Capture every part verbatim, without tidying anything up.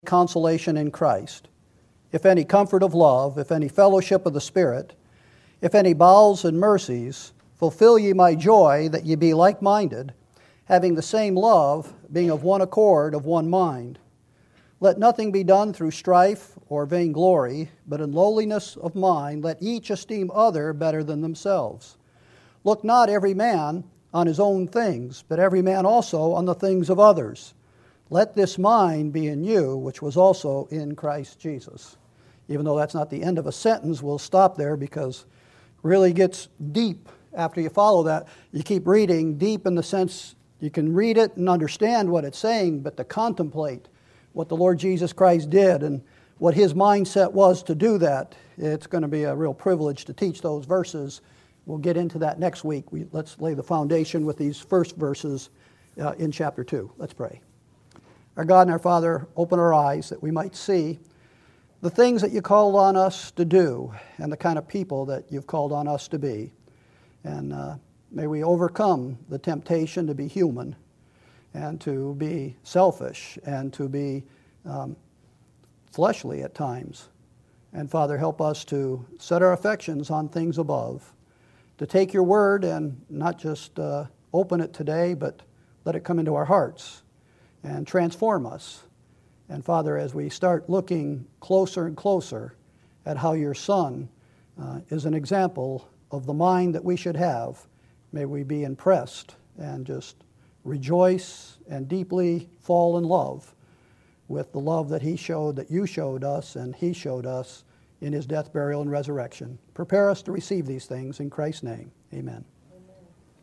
consolation in Christ, if any comfort of love, if any fellowship of the Spirit, if any bowels and mercies, fulfill ye my joy, that ye be like-minded, having the same love, being of one accord, of one mind. Let nothing be done through strife or vainglory, but in lowliness of mind let each esteem other better than themselves. Look not every man on his own things, but every man also on the things of others. Let this mind be in you, which was also in Christ Jesus. Even though that's not the end of a sentence, we'll stop there because it really gets deep after you follow that. You keep reading deep in the sense you can read it and understand what it's saying, but to contemplate what the Lord Jesus Christ did and what His mindset was to do that, it's going to be a real privilege to teach those verses. We'll get into that next week. We, let's lay the foundation with these first verses uh, in chapter two. Let's pray. Our God and our Father, open our eyes that we might see the things that you called on us to do and the kind of people that you've called on us to be. And uh, may we overcome the temptation to be human and to be selfish and to be um, fleshly at times. And Father, help us to set our affections on things above, to take your word and not just uh, open it today, but let it come into our hearts and transform us. And Father, as we start looking closer and closer at how your Son uh, is an example of the mind that we should have, may we be impressed and just rejoice and deeply fall in love with the love that He showed, that you showed us, and He showed us in His death, burial, and resurrection. Prepare us to receive these things in Christ's name. Amen. Amen.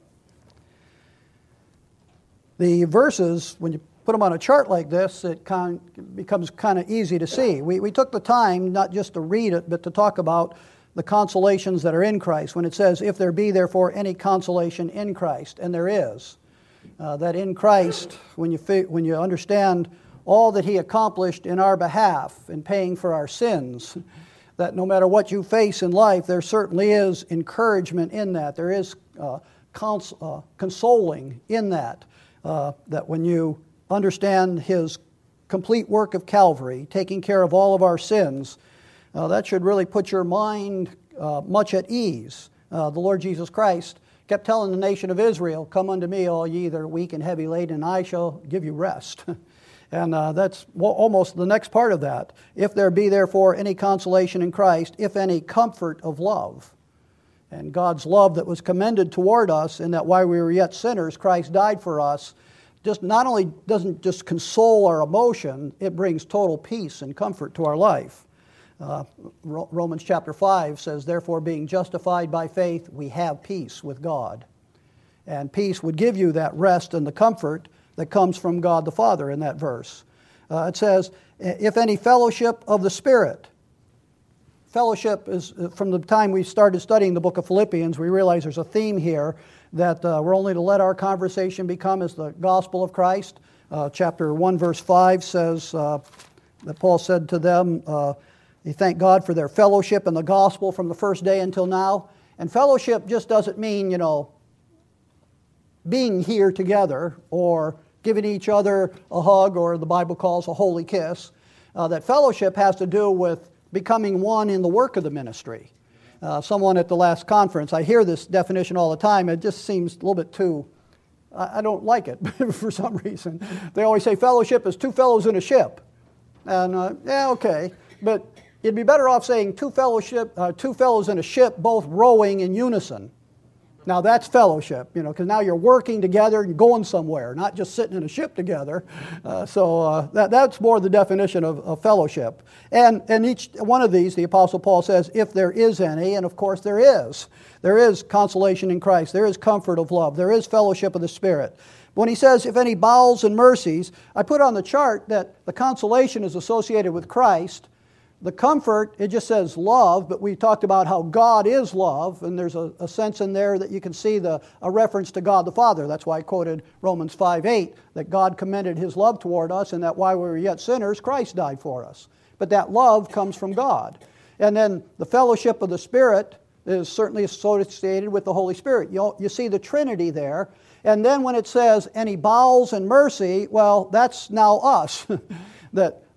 The verses, when you put them on a chart like this, it kind of becomes kind of easy to see. We, we took the time not just to read it, but to talk about the consolations that are in Christ. When it says, if there be therefore any consolation in Christ, and there is, uh, that in Christ, when you, fi- when you understand all that He accomplished in our behalf in paying for our sins, that no matter what you face in life, there certainly is encouragement in that. There is uh, cons- uh, consoling in that, uh, that when you understand His complete work of Calvary, taking care of all of our sins, uh, that should really put your mind uh, much at ease. Uh, the Lord Jesus Christ kept telling the nation of Israel, come unto me, all ye that are weak and heavy laden, and I shall give you rest. And uh, that's almost the next part of that. If there be therefore any consolation in Christ, if any comfort of love. And God's love that was commended toward us in that while we were yet sinners, Christ died for us, just not only doesn't just console our emotion, it brings total peace and comfort to our life. Uh, Romans chapter five says, therefore being justified by faith, we have peace with God. And peace would give you that rest and the comfort that comes from God the Father in that verse. Uh, it says, if any fellowship of the Spirit. Fellowship is, from the time we started studying the book of Philippians, we realize there's a theme here that uh, we're only to let our conversation become as the gospel of Christ. Uh, chapter one, verse five says uh, that Paul said to them, uh, he thanked God for their fellowship in the gospel from the first day until now. And fellowship just doesn't mean, you know, being here together or giving each other a hug or the Bible calls a holy kiss. Uh, that fellowship has to do with becoming one in the work of the ministry. Uh, someone at the last conference, I hear this definition all the time, it just seems a little bit too, I, I don't like it for some reason. They always say fellowship is two fellows in a ship. And uh, yeah, okay, but you'd be better off saying two fellowship, uh, two fellows in a ship both rowing in unison. Now that's fellowship, you know, because now you're working together and going somewhere, not just sitting in a ship together. Uh, so uh, that, that's more the definition of, of fellowship. And, and each one of these, the Apostle Paul says, if there is any, and of course there is. There is consolation in Christ. There is comfort of love. There is fellowship of the Spirit. When he says, if any bowels and mercies, I put on the chart that the consolation is associated with Christ. The comfort, it just says love, but we talked about how God is love, and there's a, a sense in there that you can see the a reference to God the Father. That's why I quoted Romans five eight, that God commended His love toward us, and that while we were yet sinners, Christ died for us. But that love comes from God. And then the fellowship of the Spirit is certainly associated with the Holy Spirit. You, you see the Trinity there. And then when it says any bowels and mercy, well, that's now us. That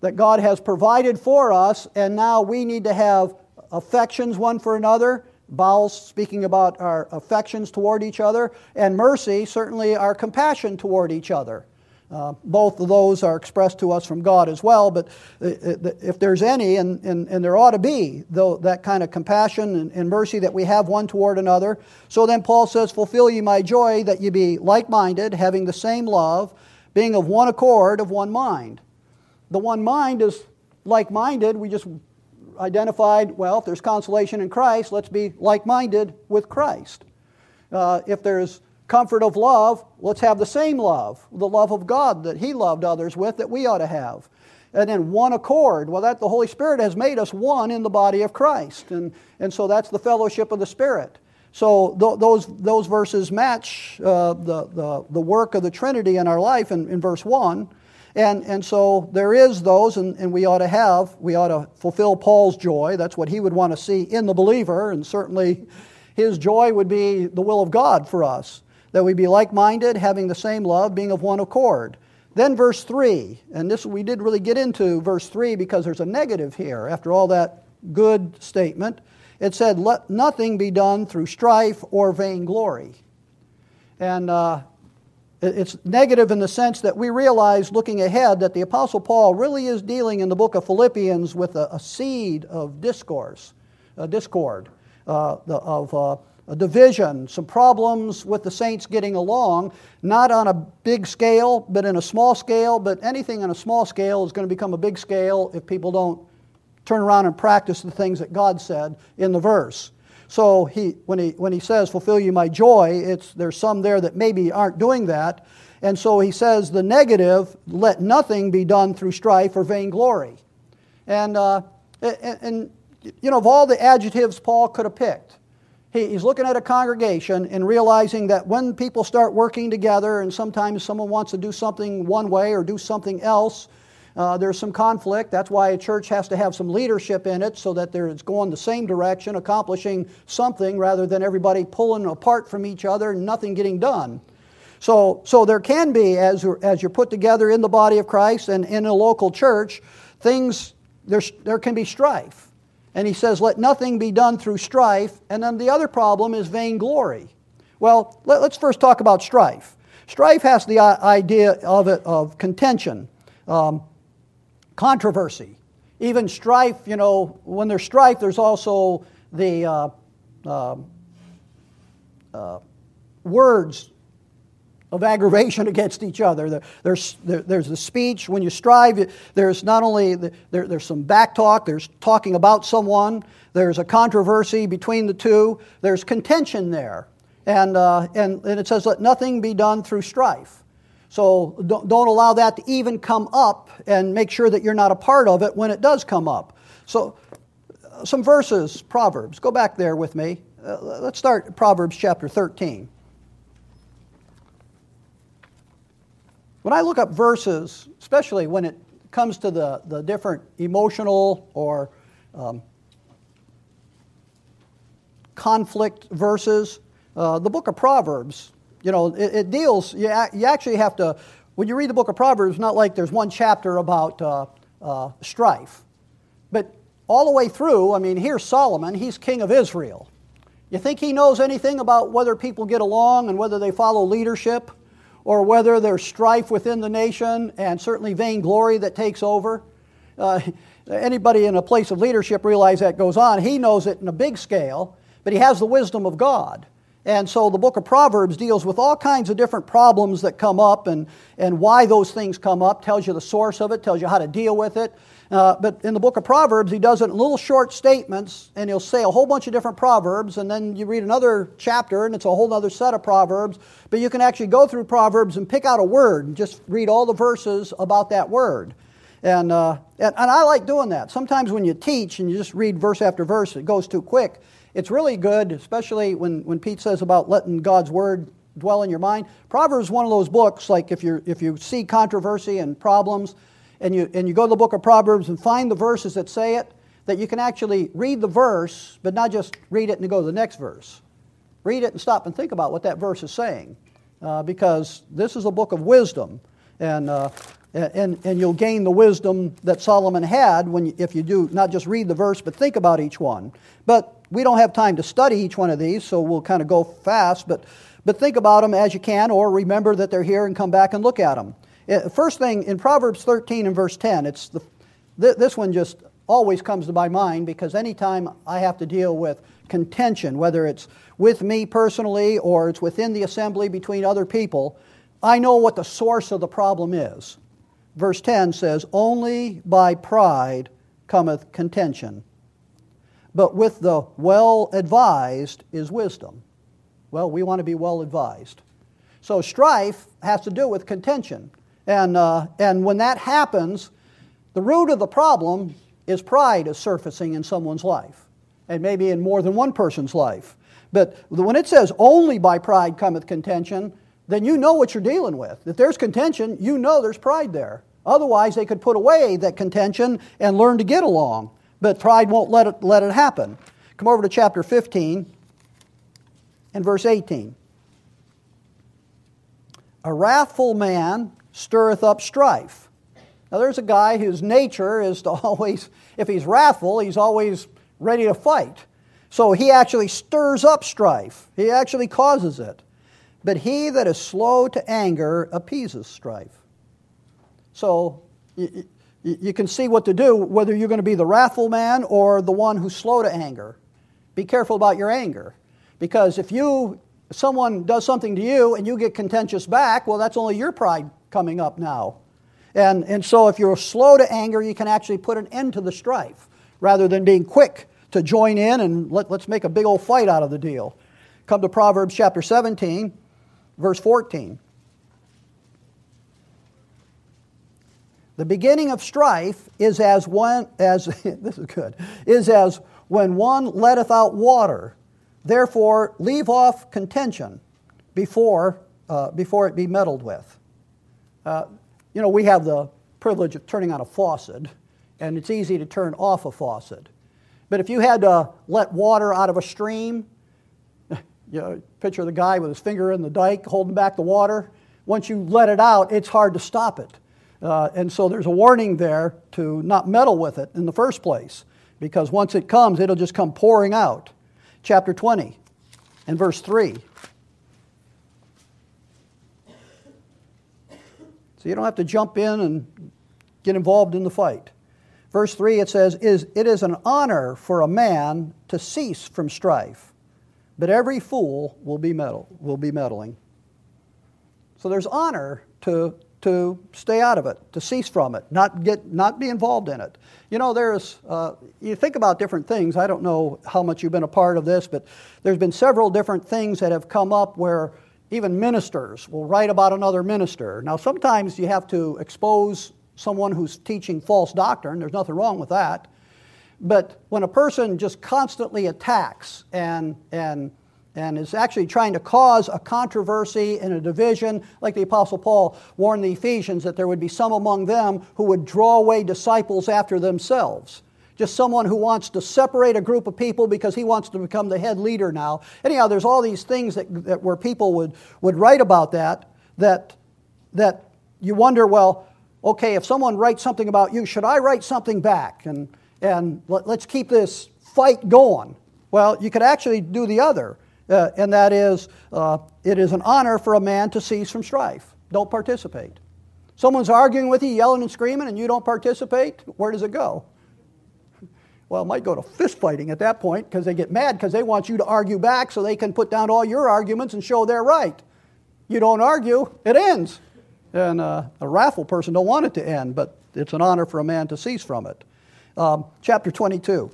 that God has provided for us, and now we need to have affections one for another. Bowels speaking about our affections toward each other, and mercy, certainly our compassion toward each other. Uh, both of those are expressed to us from God as well, but if there's any, and, and, and there ought to be, though, that kind of compassion and, and mercy that we have one toward another. So then Paul says, fulfill ye my joy, that ye be like-minded, having the same love, being of one accord, of one mind. The one mind is like-minded. We just identified, well, if there's consolation in Christ, let's be like-minded with Christ. Uh, if there's comfort of love, let's have the same love, the love of God that He loved others with, that we ought to have. And then one accord, well, that the Holy Spirit has made us one in the body of Christ, and, and so that's the fellowship of the Spirit. So th- those those verses match uh, the, the, the work of the Trinity in our life in, in verse one. And, and so there is those, and, and we ought to have, we ought to fulfill Paul's joy. That's what he would want to see in the believer, and certainly his joy would be the will of God for us, that we be like-minded, having the same love, being of one accord. Then verse three, and this we did really get into verse three because there's a negative here. After all that good statement, it said, let nothing be done through strife or vainglory. And uh, it's negative in the sense that we realize, looking ahead, that the Apostle Paul really is dealing in the book of Philippians with a, a seed of discourse, a discord, uh, the, of uh, a division, some problems with the saints getting along, not on a big scale, but in a small scale. But anything on a small scale is going to become a big scale if people don't turn around and practice the things that God said in the verse. So he, when he when he says, fulfill you my joy, it's there's some there that maybe aren't doing that. And so he says the negative, let nothing be done through strife or vainglory. And, uh, and, and you know, of all the adjectives Paul could have picked, he, he's looking at a congregation and realizing that when people start working together, and sometimes someone wants to do something one way or do something else, Uh, there's some conflict. That's why a church has to have some leadership in it so that it's going the same direction, accomplishing something rather than everybody pulling apart from each other and nothing getting done. So, so there can be, as you're, as you're put together in the body of Christ and in a local church, things, there's, there can be strife. And he says, let nothing be done through strife. And then the other problem is vainglory. Well, let, let's first talk about strife. Strife has the idea of it of contention. Um, Controversy. Even strife, you know, when there's strife, there's also the uh, uh, uh, words of aggravation against each other. There's, there, there's the speech. When you strive, there's not only, the, there, there's some back talk, there's talking about someone, there's a controversy between the two, there's contention there. And, uh, and, and it says, let nothing be done through strife. So don't, don't allow that to even come up, and make sure that you're not a part of it when it does come up. So uh, some verses, Proverbs. Go back there with me. Uh, let's start Proverbs chapter thirteen. When I look up verses, especially when it comes to the, the different emotional or um, conflict verses, uh, the book of Proverbs, you know, it, it deals, you, you actually have to, when you read the book of Proverbs, it's not like there's one chapter about uh, uh, strife. But all the way through, I mean, here's Solomon, he's king of Israel. You think he knows anything about whether people get along and whether they follow leadership, or whether there's strife within the nation and certainly vainglory that takes over? Uh, anybody in a place of leadership realize that goes on. He knows it in a big scale, but he has the wisdom of God. And so the book of Proverbs deals with all kinds of different problems that come up, and, and why those things come up, tells you the source of it, tells you how to deal with it. Uh, but in the book of Proverbs, he does it in little short statements, and he'll say a whole bunch of different proverbs, and then you read another chapter, and it's a whole other set of proverbs. But you can actually go through Proverbs and pick out a word, and just read all the verses about that word. And, uh, and, and I like doing that. Sometimes when you teach and you just read verse after verse, it goes too quick. It's really good, especially when, when Pete says about letting God's Word dwell in your mind. Proverbs is one of those books, like if you if you see controversy and problems, and you and you go to the book of Proverbs and find the verses that say it, that you can actually read the verse, but not just read it and go to the next verse. Read it and stop and think about what that verse is saying, uh, because this is a book of wisdom. And uh, And, and you'll gain the wisdom that Solomon had when you, if you do not just read the verse, but think about each one. But we don't have time to study each one of these, so we'll kind of go fast. But, but think about them as you can, or remember that they're here and come back and look at them. First thing, in Proverbs thirteen and verse ten, it's the, this one just always comes to my mind, because anytime I have to deal with contention, whether it's with me personally or it's within the assembly between other people, I know what the source of the problem is. Verse ten says, "Only by pride cometh contention, but with the well-advised is wisdom." Well, we want to be well-advised. So strife has to do with contention. And, uh, and when that happens, the root of the problem is pride is surfacing in someone's life, and maybe in more than one person's life. But when it says, "Only by pride cometh contention," then you know what you're dealing with. If there's contention, you know there's pride there. Otherwise, they could put away that contention and learn to get along. But pride won't let it, let it happen. Come over to chapter fifteen and verse eighteen. "A wrathful man stirreth up strife." Now there's a guy whose nature is to always, if he's wrathful, he's always ready to fight. So he actually stirs up strife. He actually causes it. "But he that is slow to anger appeases strife." So you, you, you can see what to do, whether you're going to be the wrathful man or the one who's slow to anger. Be careful about your anger. Because if you, if someone does something to you and you get contentious back, well, that's only your pride coming up now. And, and so if you're slow to anger, you can actually put an end to the strife, rather than being quick to join in and let, let's make a big old fight out of the deal. Come to Proverbs chapter seventeen, verse fourteen. "The beginning of strife is as one, as, this is good, is as when one letteth out water. Therefore leave off contention before, uh, before it be meddled with." Uh, you know, we have the privilege of turning on a faucet, and it's easy to turn off a faucet. But if you had to let water out of a stream, you know, picture the guy with his finger in the dike holding back the water. Once you let it out, it's hard to stop it. Uh, and so there's a warning there to not meddle with it in the first place, because once it comes, it'll just come pouring out. Chapter twenty and verse three. So you don't have to jump in and get involved in the fight. Verse three, it says, "Is it is an honor for a man to cease from strife, but every fool will be meddle, will be meddling." So there's honor to to stay out of it, to cease from it, not get, not be involved in it. You know, there's, uh, you think about different things. I don't know how much you've been a part of this, but there's been several different things that have come up where even ministers will write about another minister. Now, sometimes you have to expose someone who's teaching false doctrine. There's nothing wrong with that. But when a person just constantly attacks and and and is actually trying to cause a controversy and a division, like the Apostle Paul warned the Ephesians that there would be some among them who would draw away disciples after themselves. Just someone who wants to separate a group of people because he wants to become the head leader now. Anyhow, there's all these things that, that where people would, would write about that, that, that you wonder, well, okay, if someone writes something about you, should I write something back? And, and let, let's keep this fight going. Well, you could actually do the other. Uh, and that is, uh, it is an honor for a man to cease from strife. Don't participate. Someone's arguing with you, yelling and screaming, and you don't participate, where does it go? Well, it might go to fist fighting at that point, because they get mad because they want you to argue back so they can put down all your arguments and show they're right. You don't argue, it ends. And uh, a wrathful person don't want it to end, but it's an honor for a man to cease from it. Um, chapter twenty-two.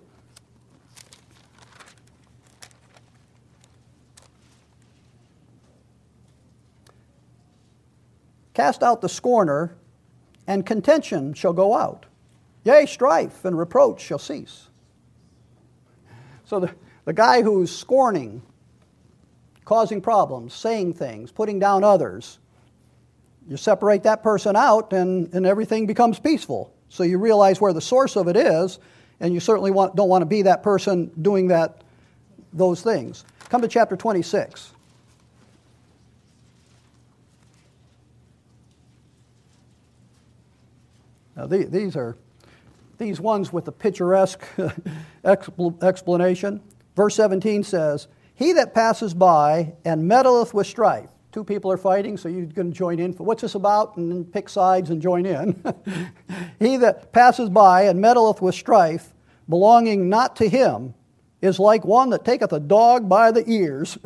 "Cast out the scorner, and contention shall go out. Yea, strife and reproach shall cease." So the, the guy who's scorning, causing problems, saying things, putting down others, you separate that person out and, and everything becomes peaceful. So you realize where the source of it is, and you certainly want, don't want to be that person doing that, those things. Come to chapter twenty-six. Now, the, these are these ones with the picturesque expl- explanation. Verse seventeen says, "He that passes by and meddleth with strife." Two people are fighting, so you can join in. What's this about? And then pick sides and join in. "He that passes by and meddleth with strife, belonging not to him, is like one that taketh a dog by the ears."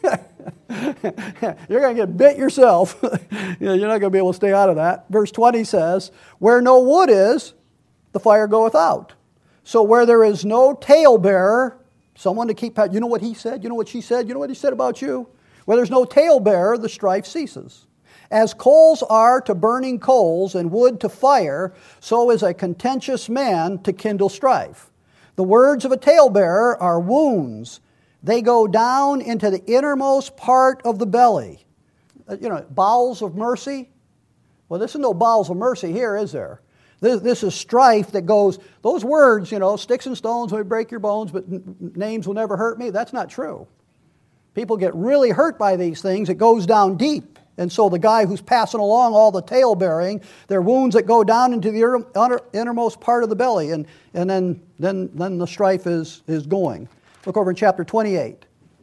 You're going to get bit yourself. You're not going to be able to stay out of that. Verse twenty says, "Where no wood is, the fire goeth out. So where there is no talebearer," someone to keep, you know what he said, you know what she said, you know what he said about you? "Where there's no talebearer, the strife ceases. As coals are to burning coals and wood to fire, so is a contentious man to kindle strife. The words of a talebearer are wounds. They go down into the innermost part of the belly." You know, bowels of mercy. Well, this is no bowels of mercy here, is there? This, this is strife that goes, those words, you know, sticks and stones may break your bones, but n- names will never hurt me. That's not true. People get really hurt by these things. It goes down deep. And so the guy who's passing along all the tale-bearing, they're wounds that go down into the inner, innermost part of the belly. And, and then, then, then the strife is, is going. Look over in chapter twenty-eight.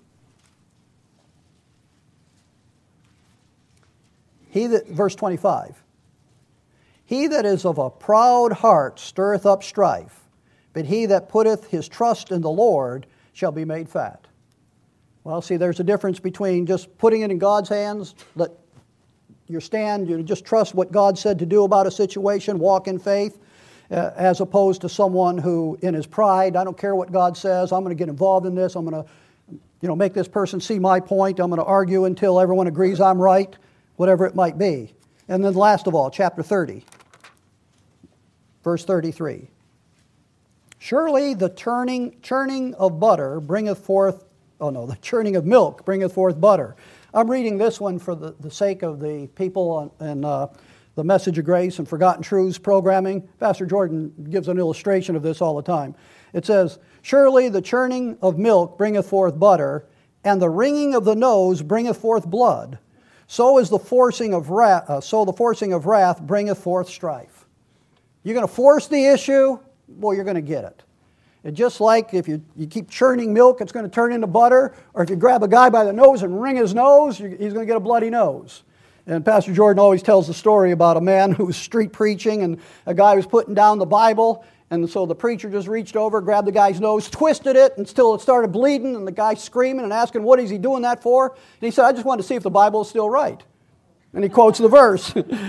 He that, verse twenty-five. "He that is of a proud heart stirreth up strife, but he that putteth his trust in the Lord shall be made fat." Well, see, there's a difference between just putting it in God's hands, let your stand, you just trust what God said to do about a situation, walk in faith, uh, as opposed to someone who, in his pride, I don't care what God says, I'm going to get involved in this, I'm going to, you know, make this person see my point, I'm going to argue until everyone agrees I'm right, whatever it might be. And then last of all, chapter thirty, verse thirty-three. "Surely the churning, churning of butter bringeth forth, oh no, the churning of milk bringeth forth butter." I'm reading this one for the, the sake of the people in uh, the Message of Grace and Forgotten Truths programming. Pastor Jordan gives an illustration of this all the time. It says, "Surely the churning of milk bringeth forth butter, and the wringing of the nose bringeth forth blood. So is the forcing of wrath, uh, so the forcing of wrath bringeth forth strife." You're going to force the issue, well, you're going to get it. And just like if you, you keep churning milk, it's going to turn into butter, or if you grab a guy by the nose and wring his nose, he's going to get a bloody nose. And Pastor Jordan always tells the story about a man who was street preaching, and a guy was putting down the Bible, and so the preacher just reached over, grabbed the guy's nose, twisted it until it started bleeding, and the guy screaming and asking, what is he doing that for? And he said, "I just wanted to see if the Bible is still right." And he quotes the verse.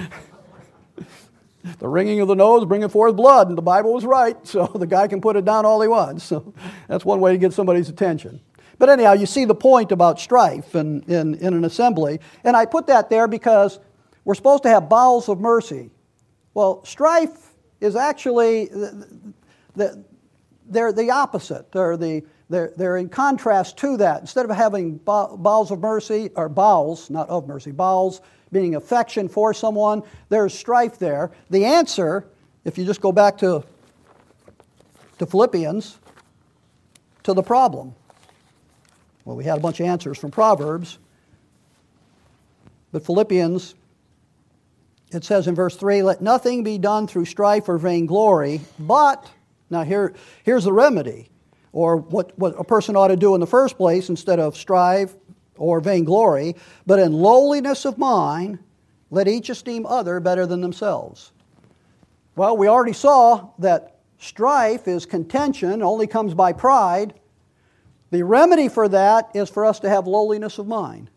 "The wringing of the nose bringeth forth blood," and the Bible was right, so the guy can put it down all he wants. So that's one way to get somebody's attention. But anyhow, you see the point about strife in, in, in an assembly. And I put that there because we're supposed to have bowels of mercy. Well, strife is actually, the, the, they're the opposite. They're, the, they're, they're in contrast to that. Instead of having bowels of mercy, or bowels, not of mercy, bowels, meaning affection for someone, there's strife there. The answer, if you just go back to, to Philippians, to the problem. Well, we had a bunch of answers from Proverbs, but Philippians, it says in verse three, "Let nothing be done through strife or vainglory, but," now here, here's the remedy, or what, what a person ought to do in the first place instead of strive or vainglory, "but in lowliness of mind, let each esteem other better than themselves." Well, we already saw that strife is contention, only comes by pride. The remedy for that is for us to have lowliness of mind.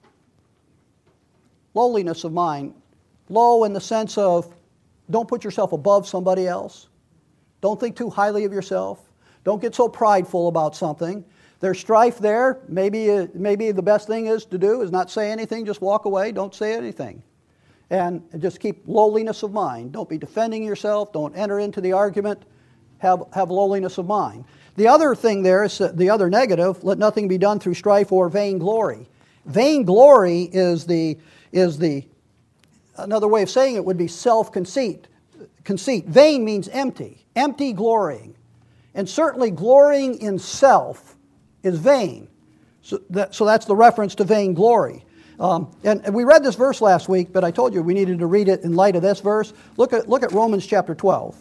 Lowliness of mind. Low in the sense of don't put yourself above somebody else. Don't think too highly of yourself. Don't get so prideful about something. There's strife there. Maybe, uh, maybe the best thing is to do is not say anything, just walk away, don't say anything. And just keep lowliness of mind. Don't be defending yourself. Don't enter into the argument. Have, have lowliness of mind. The other thing there is uh, the other negative, let nothing be done through strife or vainglory. Vainglory is the, is the, another way of saying it would be self-conceit. Conceit. Vain means empty. Empty glorying. And certainly glorying in self is vain. So, that, so that's the reference to vainglory. Um, and, and we read this verse last week, but I told you we needed to read it in light of this verse. Look at, look at Romans chapter twelve.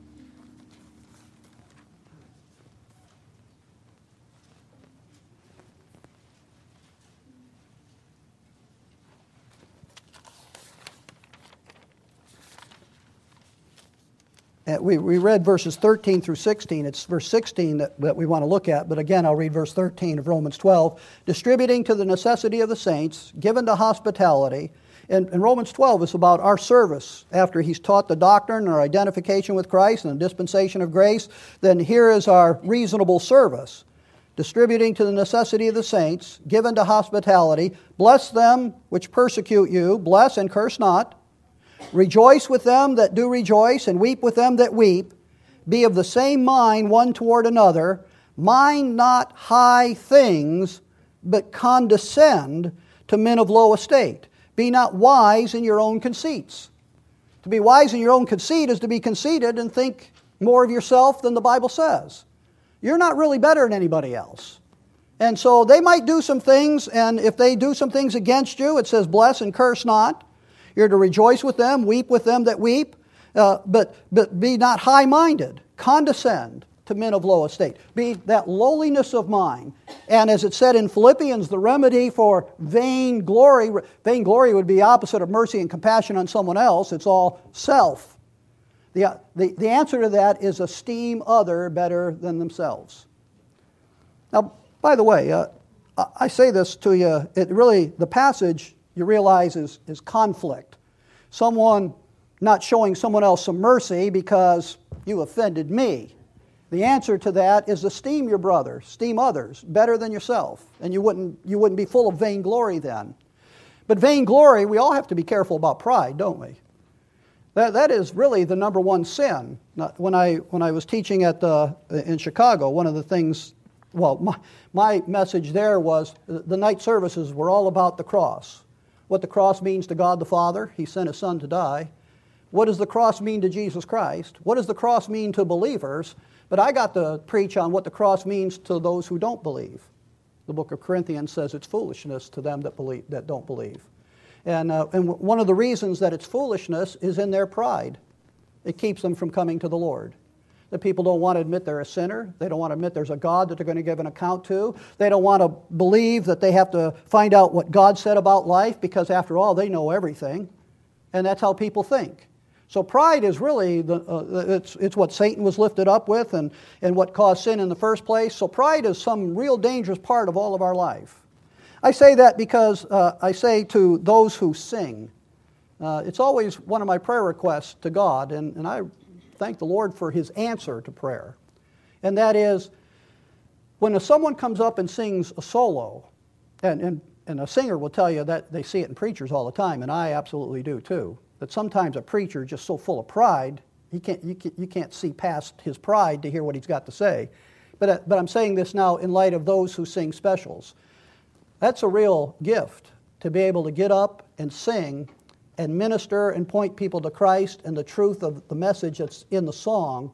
We, we read verses thirteen through sixteen. It's verse sixteen that, that we want to look at, but again, I'll read verse thirteen of Romans twelve. Distributing to the necessity of the saints, given to hospitality. And, and Romans twelve is about our service. After he's taught the doctrine, our identification with Christ, and the dispensation of grace, then here is our reasonable service. Distributing to the necessity of the saints, given to hospitality. Bless them which persecute you, bless and curse not. Rejoice with them that do rejoice, and weep with them that weep. Be of the same mind one toward another. Mind not high things, but condescend to men of low estate. Be not wise in your own conceits. To be wise in your own conceit is to be conceited and think more of yourself than the Bible says. You're not really better than anybody else. And so they might do some things, and if they do some things against you, it says bless and curse not. You're to rejoice with them, weep with them that weep, uh, but, but be not high-minded. Condescend to men of low estate. Be that lowliness of mind. And as it said in Philippians, the remedy for vain glory, vain glory would be opposite of mercy and compassion on someone else. It's all self. The, the, the answer to that is esteem other better than themselves. Now, by the way, uh, I say this to you, it really, the passage you realize is, is conflict. Someone not showing someone else some mercy because you offended me. The answer to that is esteem your brother, esteem others better than yourself, and you wouldn't, you wouldn't be full of vainglory then. But vainglory, we all have to be careful about pride, don't we? That, that is really the number one sin. When I, when I was teaching at the, in Chicago, one of the things, well, my, my message there was the night services were all about the cross. What the cross means to God the Father. He sent His Son to die. What does the cross mean to Jesus Christ? What does the cross mean to believers? But I got to preach on what the cross means to those who don't believe. The book of Corinthians says it's foolishness to them that believe, that don't believe. And, uh, and one of the reasons that it's foolishness is in their pride. It keeps them from coming to the Lord. The people don't want to admit they're a sinner. They don't want to admit there's a God that they're going to give an account to. They don't want to believe that they have to find out what God said about life because, after all, they know everything. And that's how people think. So pride is really, the, uh, it's, it's what Satan was lifted up with and, and what caused sin in the first place. So pride is some real dangerous part of all of our life. I say that because uh, I say to those who sing, uh, it's always one of my prayer requests to God, and, and I thank the Lord for His answer to prayer. And that is, when someone comes up and sings a solo, and, and, and a singer will tell you that they see it in preachers all the time, and I absolutely do too, that sometimes a preacher is just so full of pride, he can't, you, can't, you can't see past his pride to hear what he's got to say. But, uh, but I'm saying this now in light of those who sing specials. That's a real gift, to be able to get up and sing and minister and point people to Christ and the truth of the message that's in the song,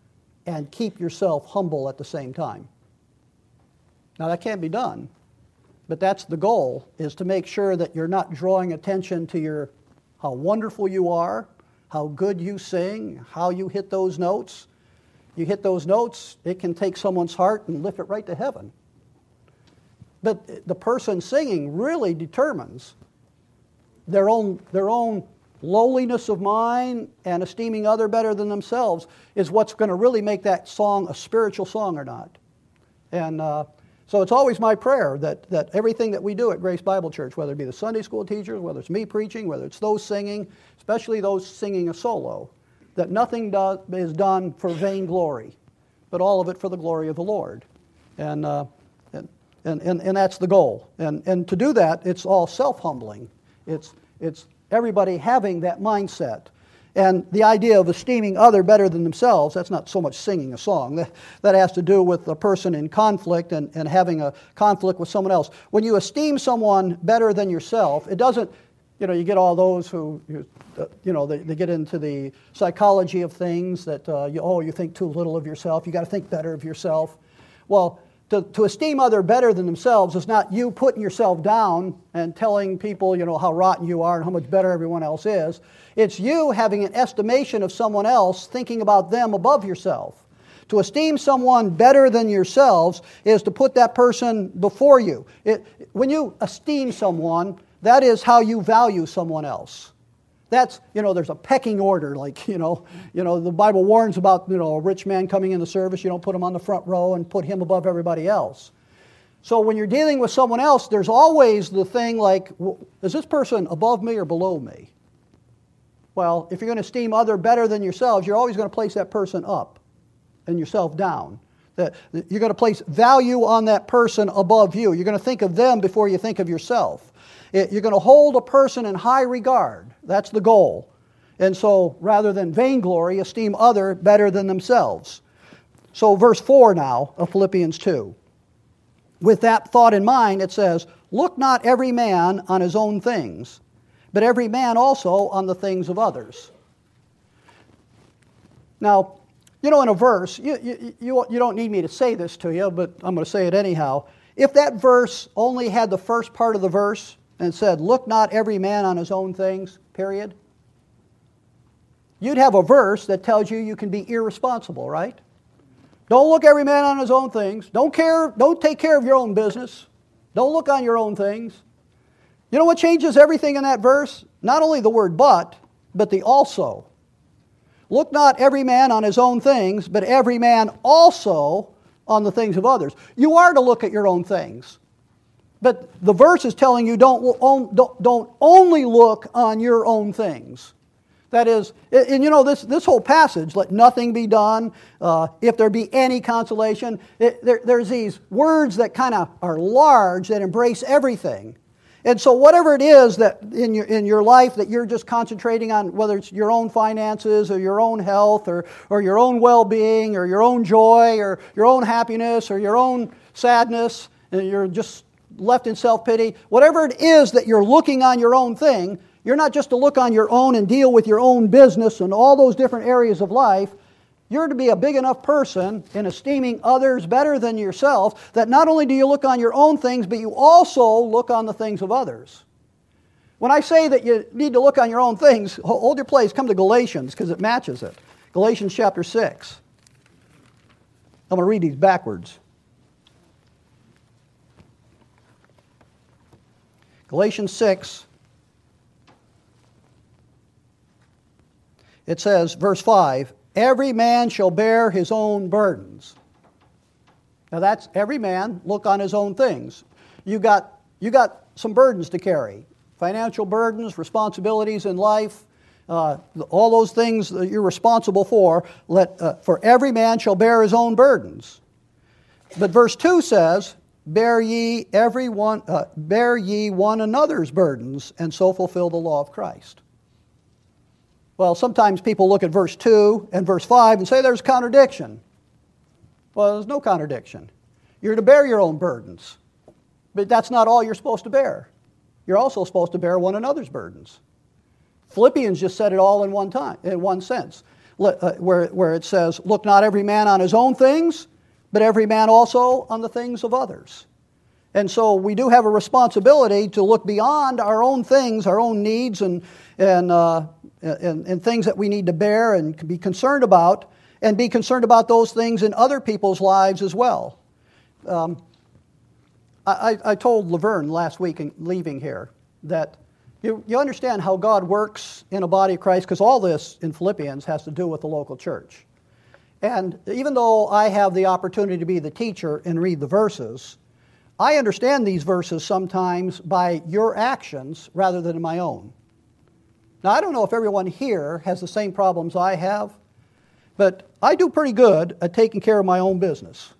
and keep yourself humble at the same time. Now that can't be done, but that's the goal, is to make sure that you're not drawing attention to your how wonderful you are, how good you sing, how you hit those notes. You hit those notes, it can take someone's heart and lift it right to heaven. But the person singing really determines their own, their own lowliness of mind and esteeming other better than themselves is what's going to really make that song a spiritual song or not. And uh, so it's always my prayer that, that everything that we do at Grace Bible Church, whether it be the Sunday school teachers, whether it's me preaching, whether it's those singing, especially those singing a solo, that nothing do, is done for vainglory, but all of it for the glory of the Lord. And, uh, and, and, and, and that's the goal. And, and to do that, it's all self-humbling. It's, it's everybody having that mindset. And the idea of esteeming other better than themselves, that's not so much singing a song. That, that has to do with a person in conflict and, and having a conflict with someone else. When you esteem someone better than yourself, it doesn't, you know, you get all those who, you know, they, they get into the psychology of things that, uh, you, oh, you think too little of yourself. You got to think better of yourself. Well, To, to esteem other better than themselves is not you putting yourself down and telling people, you know, how rotten you are and how much better everyone else is. It's you having an estimation of someone else, thinking about them above yourself. To esteem someone better than yourselves is to put that person before you. It, when you esteem someone, that is how you value someone else. That's, you know, there's a pecking order, like, you know, you know, the Bible warns about, you know, a rich man coming in the service. You don't put him on the front row and put him above everybody else. So when you're dealing with someone else, there's always the thing like, is this person above me or below me? Well, if you're going to esteem other better than yourselves, you're always going to place that person up and yourself down. That you're going to place value on that person above you. You're going to think of them before you think of yourself. You're going to hold a person in high regard. That's the goal. And so, rather than vainglory, esteem other better than themselves. So, verse four now of Philippians two. With that thought in mind, it says, look not every man on his own things, but every man also on the things of others. Now, you know, in a verse, you, you, you, you don't need me to say this to you, but I'm going to say it anyhow. If that verse only had the first part of the verse, and said, look not every man on his own things, period, you'd have a verse that tells you you can be irresponsible, right? Don't look every man on his own things. Don't care, don't take care of your own business. Don't look on your own things. You know what changes everything in that verse? Not only the word but, but the also. Look not every man on his own things, but every man also on the things of others. You are to look at your own things. But the verse is telling you don't, don't, don't only look on your own things. That is, and you know, this, this whole passage, let nothing be done, uh, if there be any consolation, it, there, there's these words that kind of are large, that embrace everything. And so whatever it is that in your, in your life that you're just concentrating on, whether it's your own finances or your own health or, or your own well-being or your own joy or your own happiness or your own sadness, and you're just left in self-pity, whatever it is that you're looking on your own thing, you're not just to look on your own and deal with your own business and all those different areas of life. You're to be a big enough person in esteeming others better than yourself that not only do you look on your own things, but you also look on the things of others. When I say that you need to look on your own things, hold your place, come to Galatians because it matches it. Galatians chapter six. I'm going to read these backwards. Galatians six, it says, verse five, every man shall bear his own burdens. Now that's every man, look on his own things. You got, you got some burdens to carry. Financial burdens, responsibilities in life, uh, all those things that you're responsible for. Let, uh, for every man shall bear his own burdens. But verse two says, Bear ye every one, uh, bear ye one another's burdens, and so fulfill the law of Christ. Well, sometimes people look at verse two and verse five and say there's contradiction. Well, there's no contradiction. You're to bear your own burdens, but that's not all you're supposed to bear. You're also supposed to bear one another's burdens. Philippians just said it all in one time, in one sense, where, where it says, look not every man on his own things, but every man also on the things of others. And so we do have a responsibility to look beyond our own things, our own needs, and, and, uh, and, and things that we need to bear and be concerned about, and be concerned about those things in other people's lives as well. Um, I, I told Laverne last week in leaving here that you, you understand how God works in a body of Christ, because all this in Philippians has to do with the local church. And even though I have the opportunity to be the teacher and read the verses, I understand these verses sometimes by your actions rather than my own. Now, I don't know if everyone here has the same problems I have, but I do pretty good at taking care of my own business.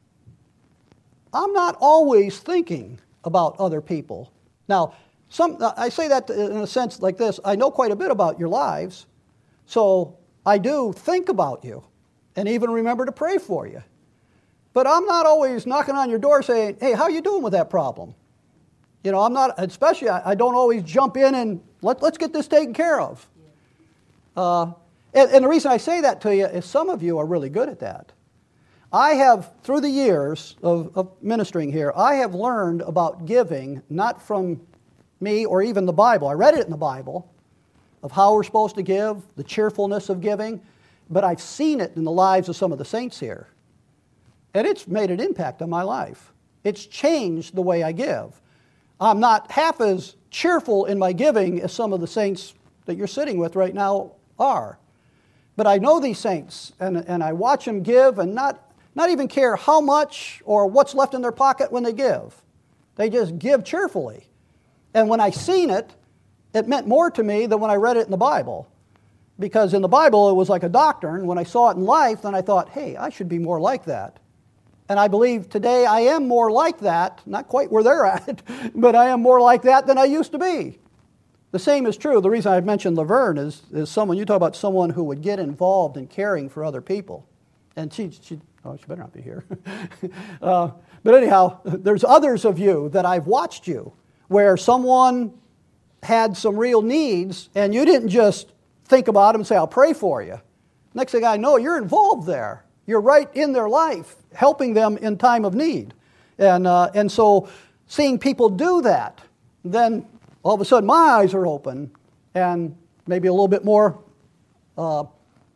I'm not always thinking about other people. Now, some, I say that in a sense like this. I know quite a bit about your lives, so I do think about you and even remember to pray for you. But I'm not always knocking on your door saying, hey, how are you doing with that problem? You know, I'm not, especially, I, I don't always jump in and let, let's get this taken care of. Uh, and, and the reason I say that to you is some of you are really good at that. I have, through the years of, of ministering here, I have learned about giving, not from me or even the Bible. I read it in the Bible, of how we're supposed to give, the cheerfulness of giving, but I've seen it in the lives of some of the saints here. And it's made an impact on my life. It's changed the way I give. I'm not half as cheerful in my giving as some of the saints that you're sitting with right now are. But I know these saints, and, and I watch them give and not, not even care how much or what's left in their pocket when they give. They just give cheerfully. And when I seen it, it meant more to me than when I read it in the Bible. Because in the Bible, it was like a doctrine. When I saw it in life, then I thought, hey, I should be more like that. And I believe today I am more like that, not quite where they're at, but I am more like that than I used to be. The same is true. The reason I mentioned Laverne is, is someone, you talk about someone who would get involved in caring for other people. And she, she oh, she better not be here. uh, but anyhow, there's others of you that I've watched you, where someone had some real needs, and you didn't just think about them and say, I'll pray for you. Next thing I know, you're involved there. You're right in their life, helping them in time of need. And, uh, and so seeing people do that, then all of a sudden my eyes are open and maybe a little bit more uh,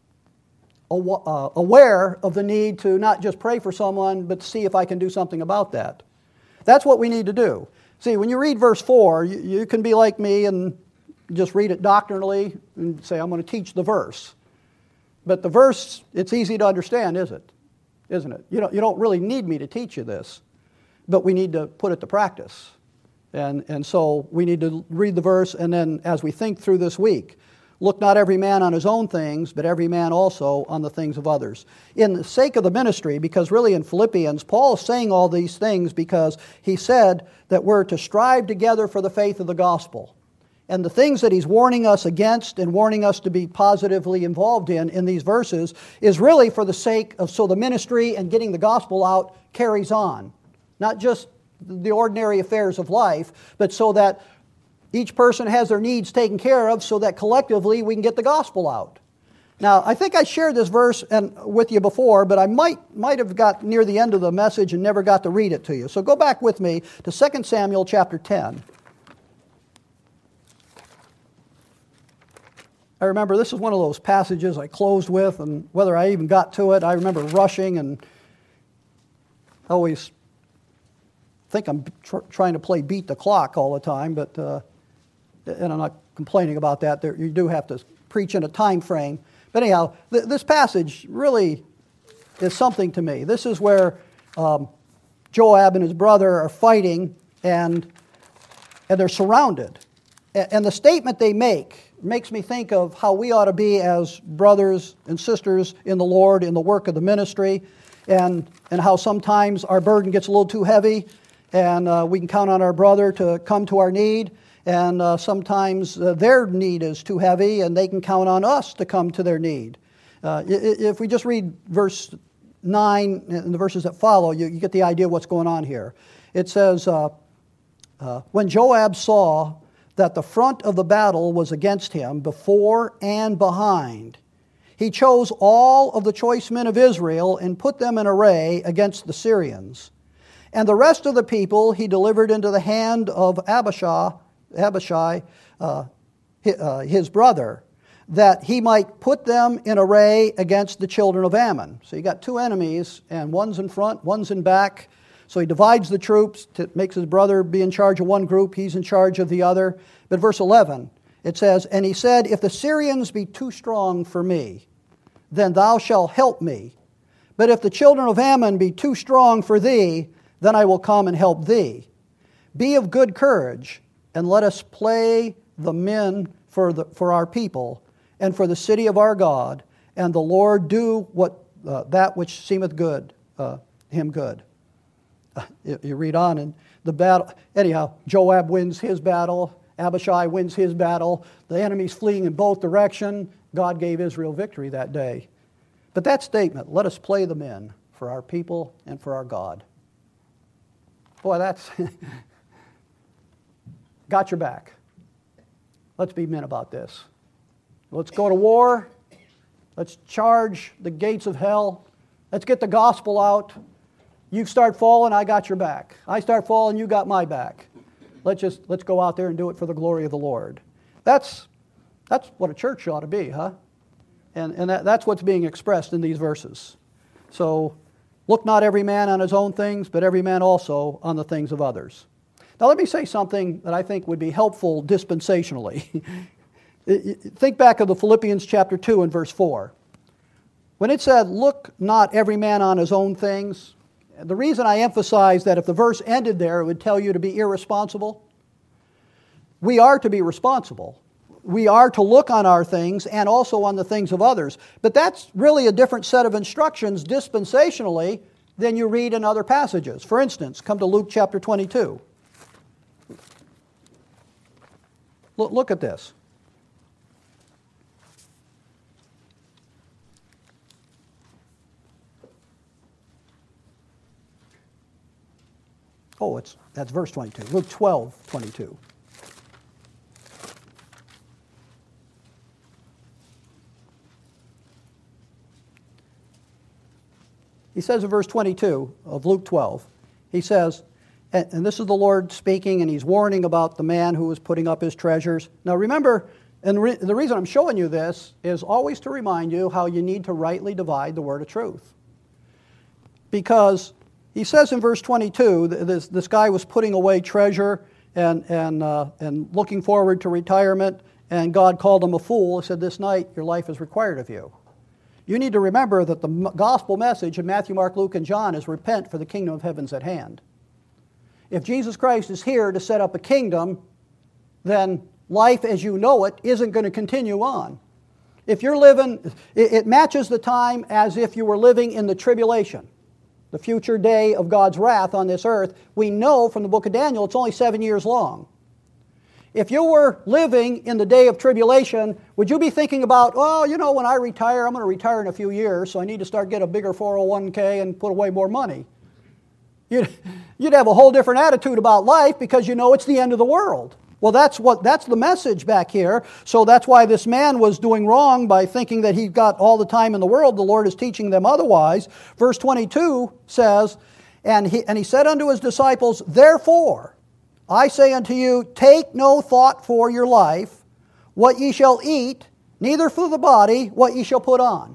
aware of the need to not just pray for someone, but see if I can do something about that. That's what we need to do. See, when you read verse four, you, you can be like me and just read it doctrinally and say, I'm going to teach the verse. But the verse, it's easy to understand, is it? Isn't it? You don't, you don't really need me to teach you this, but we need to put it to practice. And, and so we need to read the verse, and then as we think through this week, look not every man on his own things, but every man also on the things of others. In the sake of the ministry, because really in Philippians, Paul is saying all these things because he said that we're to strive together for the faith of the gospel. And the things that he's warning us against and warning us to be positively involved in in these verses is really for the sake of, so the ministry and getting the gospel out carries on. Not just the ordinary affairs of life, but so that each person has their needs taken care of so that collectively we can get the gospel out. Now, I think I shared this verse and, with you before, but I might, might have got near the end of the message and never got to read it to you. So go back with me to Second Samuel chapter ten. I remember this is one of those passages I closed with, and whether I even got to it, I remember rushing and always think I'm tr- trying to play beat the clock all the time, but uh, and I'm not complaining about that. There, you do have to preach in a time frame. But anyhow, th- this passage really is something to me. This is where um, Joab and his brother are fighting, and and they're surrounded. A- and the statement they make makes me think of how we ought to be as brothers and sisters in the Lord, in the work of the ministry, and, and how sometimes our burden gets a little too heavy, and uh, we can count on our brother to come to our need, and uh, sometimes uh, their need is too heavy, and they can count on us to come to their need. Uh, if we just read verse nine and the verses that follow, you, you get the idea of what's going on here. It says, uh, uh, when Joab saw that the front of the battle was against him, before and behind, he chose all of the choice men of Israel and put them in array against the Syrians. And the rest of the people he delivered into the hand of Abishai, Abishai uh, his brother, that he might put them in array against the children of Ammon. So you got two enemies, and one's in front, one's in back. So he divides the troops, to, makes his brother be in charge of one group, he's in charge of the other. But verse eleven, it says, and he said, if the Syrians be too strong for me, then thou shalt help me. But if the children of Ammon be too strong for thee, then I will come and help thee. Be of good courage, and let us play the men for, the, for our people, and for the city of our God, and the Lord do what uh, that which seemeth good, uh, him good. You read on, and the battle, anyhow, Joab wins his battle, Abishai wins his battle, the enemy's fleeing in both directions. God gave Israel victory that day. But that statement, let us play the men for our people and for our God. Boy, that's got your back. Let's be men about this. Let's go to war. Let's charge the gates of hell. Let's get the gospel out. You start falling, I got your back. I start falling, you got my back. Let's just let's go out there and do it for the glory of the Lord. That's that's what a church ought to be, huh? And and that, that's what's being expressed in these verses. So, look not every man on his own things, but every man also on the things of others. Now let me say something that I think would be helpful dispensationally. Think back of the Philippians chapter two and verse four. When it said, look not every man on his own things, the reason I emphasize that if the verse ended there, it would tell you to be irresponsible. We are to be responsible. We are to look on our things and also on the things of others. But that's really a different set of instructions dispensationally than you read in other passages. For instance, come to Luke chapter twenty-two. Look, look at this. Oh, it's that's verse twenty-two. Luke twelve, twenty-two. He says in verse twenty-two of Luke twelve, he says, and, and this is the Lord speaking, and he's warning about the man who was putting up his treasures. Now remember, and re- the reason I'm showing you this is always to remind you how you need to rightly divide the word of truth. Because he says in verse twenty-two, this, this guy was putting away treasure and, and, uh, and looking forward to retirement, and God called him a fool. He said, this night your life is required of you. You need to remember that the gospel message in Matthew, Mark, Luke, and John is repent, for the kingdom of heaven's at hand. If Jesus Christ is here to set up a kingdom, then life as you know it isn't going to continue on. If you're living, it matches the time as if you were living in the tribulation, the future day of God's wrath on this earth. We know from the book of Daniel it's only seven years long. If you were living in the day of tribulation, would you be thinking about, oh, you know, when I retire, I'm going to retire in a few years, so I need to start getting a bigger four oh one k and put away more money? You'd, you'd have a whole different attitude about life because you know it's the end of the world. Well, that's what that's the message back here. So that's why this man was doing wrong by thinking that he got all the time in the world. The Lord is teaching them otherwise. Verse twenty-two says, and he, and he said unto his disciples, therefore, I say unto you, take no thought for your life, what ye shall eat, neither for the body, what ye shall put on.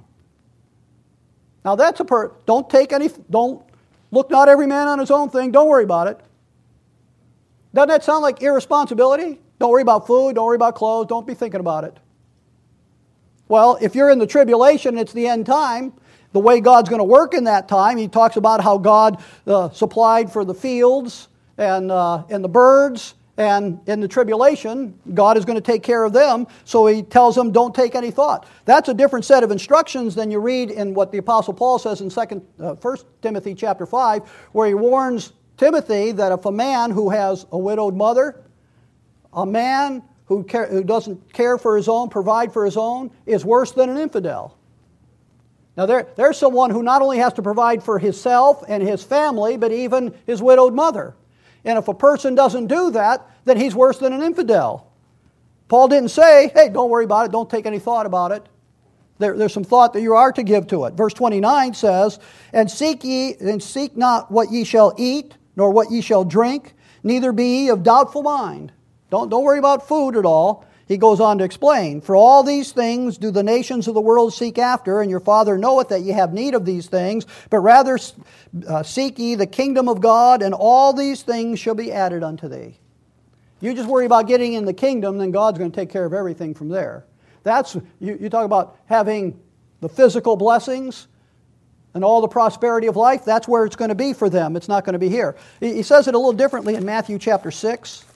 Now that's a per, don't take any, don't, look not every man on his own thing, don't worry about it. Doesn't that sound like irresponsibility? Don't worry about food, don't worry about clothes, don't be thinking about it. Well, if you're in the tribulation, it's the end time, the way God's going to work in that time, he talks about how God uh, supplied for the fields, and uh, and the birds, and in the tribulation, God is going to take care of them, so he tells them, don't take any thought. That's a different set of instructions than you read in what the Apostle Paul says in second, uh, First Timothy chapter five, where he warns Timothy that if a man who has a widowed mother, a man who, care, who doesn't care for his own, provide for his own, is worse than an infidel. Now there, there's someone who not only has to provide for himself and his family, but even his widowed mother. And if a person doesn't do that, then he's worse than an infidel. Paul didn't say, hey, don't worry about it, don't take any thought about it. There, there's some thought that you are to give to it. Verse twenty-nine says, And seek ye, and seek not what ye shall eat, nor what ye shall drink, neither be ye of doubtful mind. Don't, don't worry about food at all. He goes on to explain, For all these things do the nations of the world seek after, and your Father knoweth that ye have need of these things, but rather uh, seek ye the kingdom of God, and all these things shall be added unto thee. You just worry about getting in the kingdom, then God's going to take care of everything from there. That's you, you talk about having the physical blessings and all the prosperity of life, that's where it's going to be for them. It's not going to be here. He, he says it a little differently in Matthew chapter six.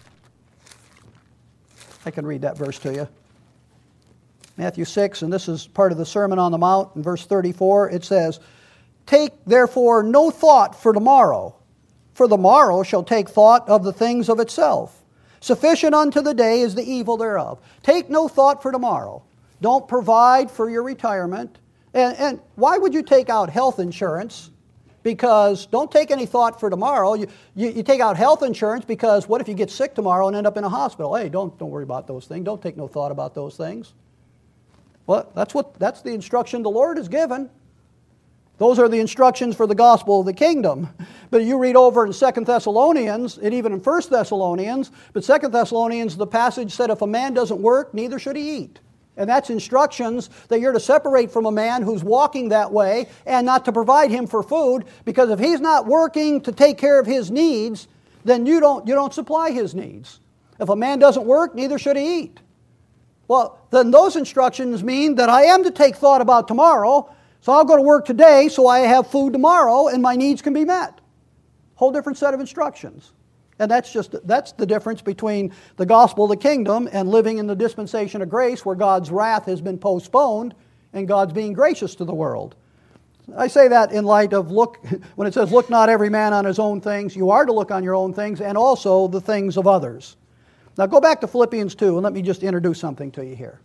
I can read that verse to you. Matthew six, and this is part of the Sermon on the Mount, in verse thirty-four, it says, Take therefore no thought for tomorrow, for the morrow shall take thought of the things of itself. Sufficient unto the day is the evil thereof. Take no thought for tomorrow. Don't provide for your retirement. And, and why would you take out health insurance? Because don't take any thought for tomorrow. You, you, you take out health insurance because what if you get sick tomorrow and end up in a hospital? Hey, don't, don't worry about those things. Don't take no thought about those things. Well, that's what that's the instruction the Lord has given. Those are the instructions for the gospel of the kingdom. But you read over in Second Thessalonians, and even in First Thessalonians, but Second Thessalonians, the passage said, if a man doesn't work, neither should he eat. And that's instructions that you're to separate from a man who's walking that way and not to provide him for food, because if he's not working to take care of his needs, then you don't, you don't supply his needs. If a man doesn't work, neither should he eat. Well, then those instructions mean that I am to take thought about tomorrow, so I'll go to work today so I have food tomorrow and my needs can be met. Whole different set of instructions. And that's just that's the difference between the gospel of the kingdom and living in the dispensation of grace, where God's wrath has been postponed and God's being gracious to the world. I say that in light of look when it says, look not every man on his own things. You are to look on your own things and also the things of others. Now go back to Philippians two and let me just introduce something to you here.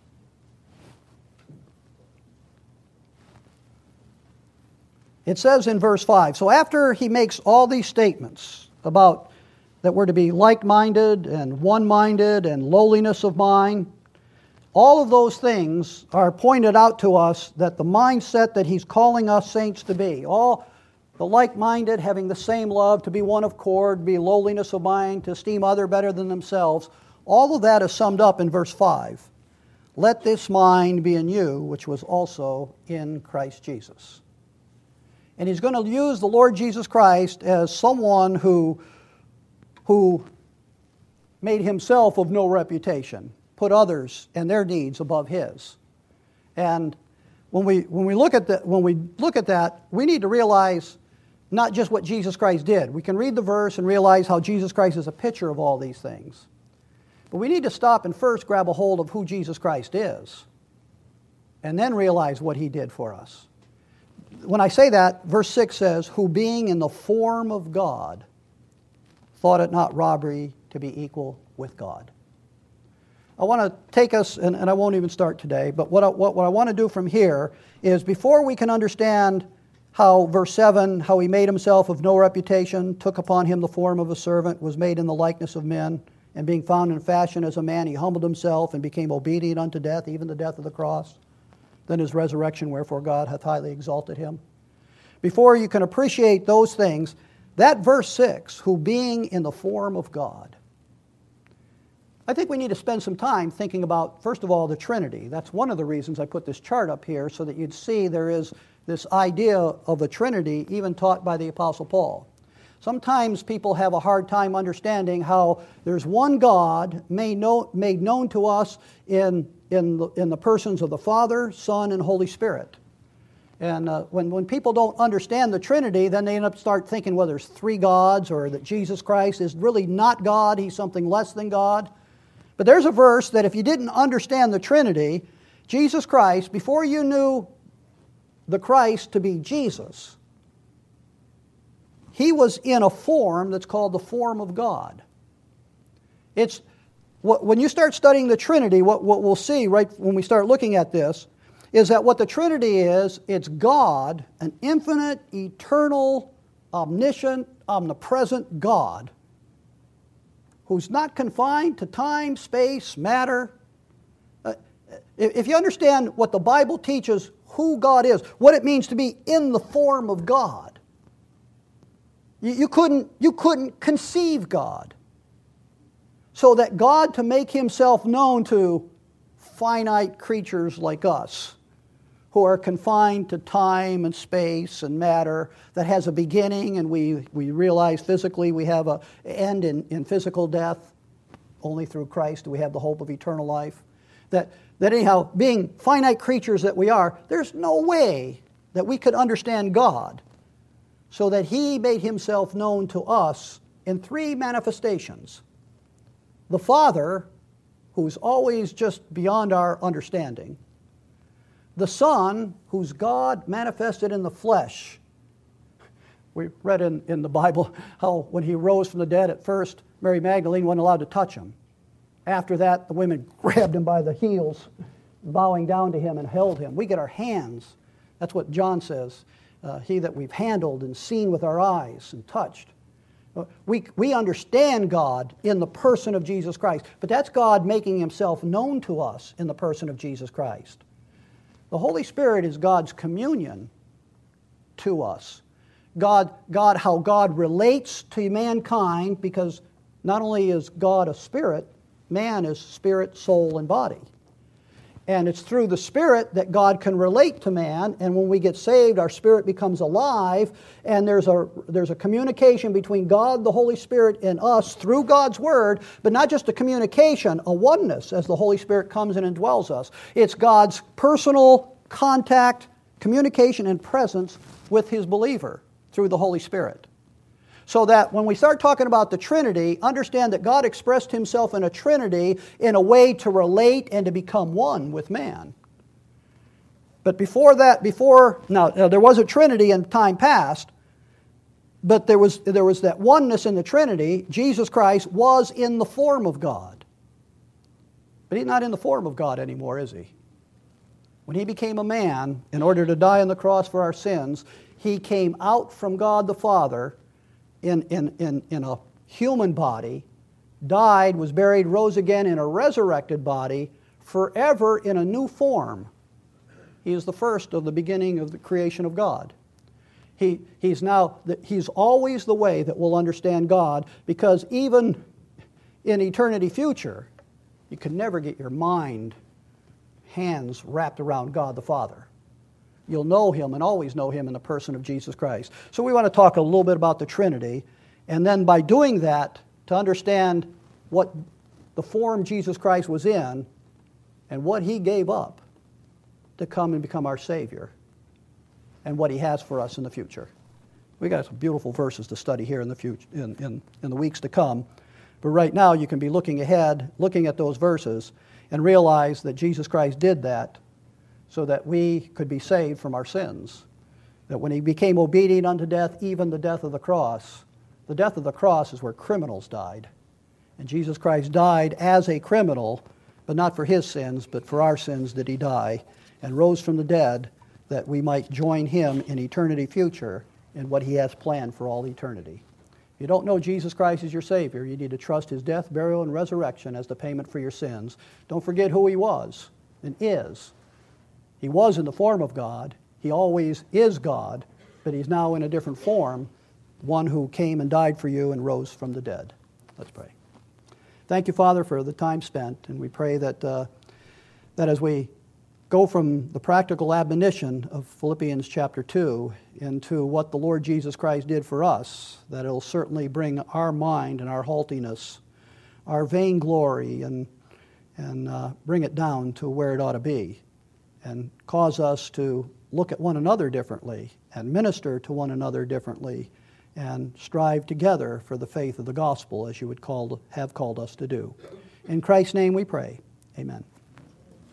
It says in verse five, so after he makes all these statements about that we're to be like-minded and one-minded and lowliness of mind, all of those things are pointed out to us that the mindset that he's calling us saints to be, all the like-minded, having the same love, to be one of accord, be lowliness of mind, to esteem other better than themselves, all of that is summed up in verse five. Let this mind be in you, which was also in Christ Jesus. And he's going to use the Lord Jesus Christ as someone who, who made himself of no reputation, put others and their needs above his. And when we when we look at that, when we look at that, we need to realize not just what Jesus Christ did. We can read the verse and realize how Jesus Christ is a picture of all these things. But we need to stop and first grab a hold of who Jesus Christ is, and then realize what he did for us. When I say that, verse six says, who being in the form of God, thought it not robbery to be equal with God. I want to take us, and, and I won't even start today, but what I, what, what I want to do from here is, before we can understand how, verse seven, how he made himself of no reputation, took upon him the form of a servant, was made in the likeness of men, and being found in fashion as a man, he humbled himself and became obedient unto death, even the death of the cross. Then his resurrection, wherefore God hath highly exalted him. Before you can appreciate those things, that verse six, who being in the form of God, I think we need to spend some time thinking about, first of all, the Trinity. That's one of the reasons I put this chart up here, so that you'd see there is this idea of a Trinity even taught by the Apostle Paul. Sometimes people have a hard time understanding how there's one God made, know, made known to us in, in, the, in the persons of the Father, Son, and Holy Spirit. And uh, when, when people don't understand the Trinity, then they end up start thinking, well, there's three gods, or that Jesus Christ is really not God, he's something less than God. But there's a verse that if you didn't understand the Trinity, Jesus Christ, before you knew the Christ to be Jesus, he was in a form that's called the form of God. It's when you start studying the Trinity, what, what we'll see right when we start looking at this is that what the Trinity is, it's God, an infinite, eternal, omniscient, omnipresent God, who's not confined to time, space, matter. Uh, if you understand what the Bible teaches, who God is, what it means to be in the form of God, you, you couldn't, you couldn't conceive God. So that God, to make himself known to finite creatures like us, who are confined to time and space and matter, that has a beginning, and we, we realize physically we have an end in, in physical death. Only through Christ do we have the hope of eternal life. That, that anyhow, being finite creatures that we are, there's no way that we could understand God, so that he made himself known to us in three manifestations. The Father, who's always just beyond our understanding. The Son, who's God manifested in the flesh. We read in, in the Bible how when he rose from the dead, at first Mary Magdalene wasn't allowed to touch him. After that, the women grabbed him by the heels, bowing down to him, and held him. We get our hands. That's what John says. Uh, he that we've handled and seen with our eyes and touched. We, we understand God in the person of Jesus Christ, but that's God making himself known to us in the person of Jesus Christ. The Holy Spirit is God's communion to us. God, God, how God relates to mankind, because not only is God a spirit, man is spirit, soul, and body. And it's through the Spirit that God can relate to man, and when we get saved, our spirit becomes alive, and there's a, there's a communication between God, the Holy Spirit, and us through God's Word, but not just a communication, a oneness as the Holy Spirit comes in and dwells us. It's God's personal contact, communication, and presence with His believer through the Holy Spirit. So that when we start talking about the Trinity, understand that God expressed Himself in a Trinity in a way to relate and to become one with man. But before that, before, now, now there was a Trinity in time past, but there was, there was that oneness in the Trinity. Jesus Christ was in the form of God. But He's not in the form of God anymore, is He? When He became a man, in order to die on the cross for our sins, He came out from God the Father In, in, in, in a human body, died, was buried, rose again in a resurrected body, forever in a new form. He is the first of the beginning of the creation of God. He, he's now, he's always the way that we'll understand God, because even in eternity future, you can never get your mind, hands wrapped around God the Father. You'll know Him and always know Him in the person of Jesus Christ. So we want to talk a little bit about the Trinity, and then by doing that, to understand what the form Jesus Christ was in and what He gave up to come and become our Savior, and what He has for us in the future. We got some beautiful verses to study here in the future, in, in, in the weeks to come. But right now you can be looking ahead, looking at those verses, and realize that Jesus Christ did that so that we could be saved from our sins. That when He became obedient unto death, even the death of the cross, the death of the cross is where criminals died. And Jesus Christ died as a criminal, but not for His sins, but for our sins did He die, and rose from the dead that we might join Him in eternity future in what He has planned for all eternity. If you don't know Jesus Christ as your Savior, you need to trust His death, burial, and resurrection as the payment for your sins. Don't forget who He was and is. He was in the form of God. He always is God, but He's now in a different form, one who came and died for you and rose from the dead. Let's pray. Thank you, Father, for the time spent, and we pray that, uh, that as we go from the practical admonition of Philippians chapter two into what the Lord Jesus Christ did for us, that it'll certainly bring our mind and our haughtiness, our vainglory, and, and uh, bring it down to where it ought to be, and cause us to look at one another differently and minister to one another differently and strive together for the faith of the gospel as you would call, have called us to do. In Christ's name we pray. Amen.